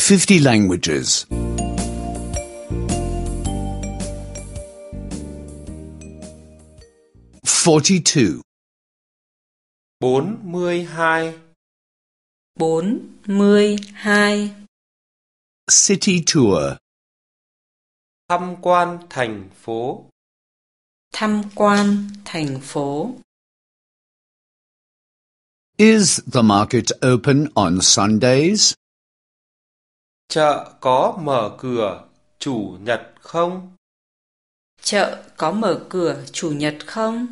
50 languages. 42. 42. 42. City tour. Tham quan thành phố. Tham quan thành phố. Is the market open on Sundays? Chợ có mở cửa chủ nhật không? Chợ có mở cửa chủ nhật không?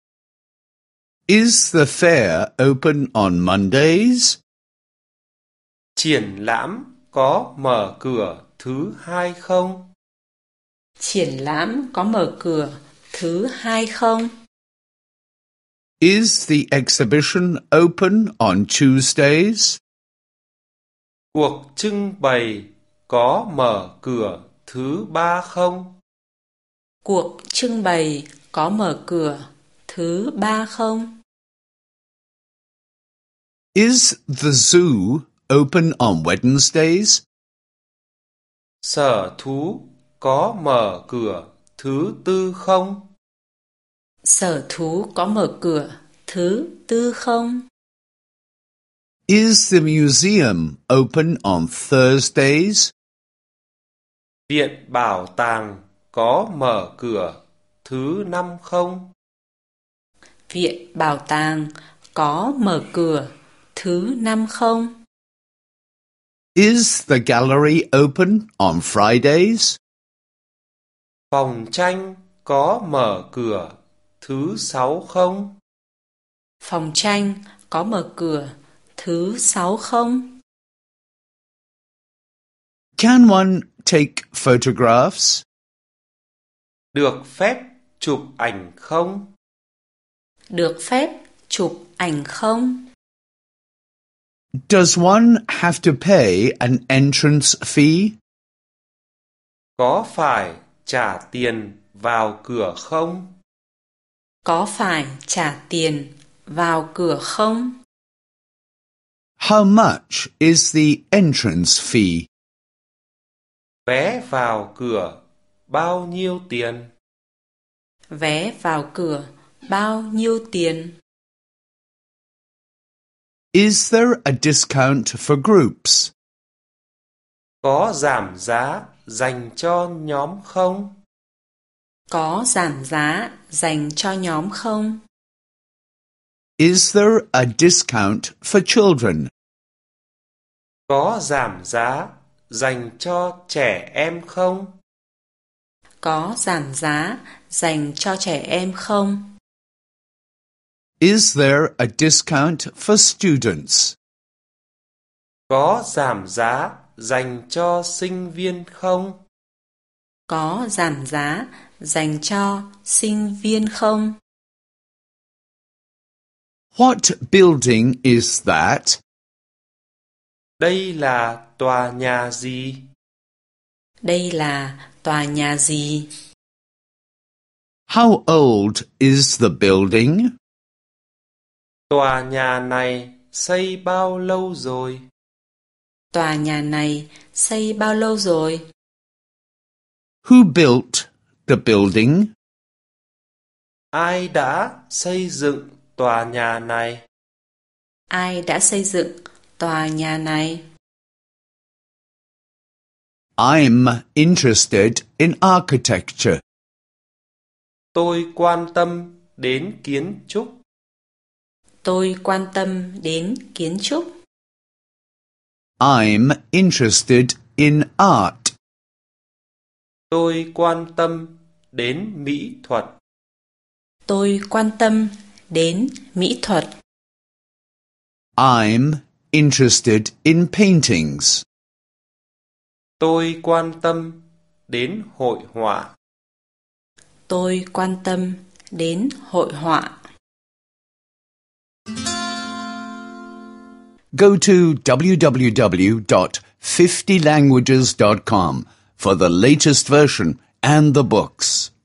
Is the fair open on Mondays? Triển lãm có mở cửa thứ hai không? Triển lãm có mở cửa thứ hai không? Is the exhibition open on Tuesdays? Cuộc trưng bày có mở cửa thứ ba không? Cuộc trưng bày có mở cửa thứ ba không? Is the zoo open on Wednesdays? Sở thú có mở cửa thứ tư không? Sở thú có mở cửa thứ tư không? Is the museum open on Thursdays? Viện bảo tàng có mở cửa thứ năm không? Viện bảo tàng có mở cửa thứ năm không? Is the gallery open on Fridays? Phòng tranh có mở cửa thứ sáu không? Phòng tranh có mở cửa thứ sáu không? Can one take photographs? Được phép chụp ảnh không? Được phép chụp ảnh không? Does one have to pay an entrance fee? Có phải trả tiền vào cửa không? Có phải trả tiền vào cửa không? How much is the entrance fee? Vé vào cửa bao nhiêu tiền? Vé vào cửa bao nhiêu tiền? Is there a discount for groups? Có giảm giá dành cho nhóm không? Có giảm giá dành cho nhóm không? Is there a discount for children? Có giảm giá dành cho trẻ em không? Có giảm giá dành cho trẻ em không? Is there a discount for students? Có giảm giá dành cho sinh viên không? Có giảm giá dành cho sinh viên không? What building is that? Đây là tòa nhà gì? Đây là tòa nhà gì? How old is the building? Tòa nhà này xây bao lâu rồi? Tòa nhà này xây bao lâu rồi? Who built the building? Ai đã xây dựng tòa nhà này? Ai đã xây dựng tòa nhà này? I'm interested in architecture. Tôi quan tâm đến kiến trúc. Tôi quan tâm đến kiến trúc. I'm interested in art. Tôi quan tâm đến mỹ thuật. Tôi quan tâm đến mỹ thuật. I'm interested in paintings. Tôi quan tâm đến hội họa. Tôi quan tâm đến hội họa. Go to www.50languages.com for the latest version and the books.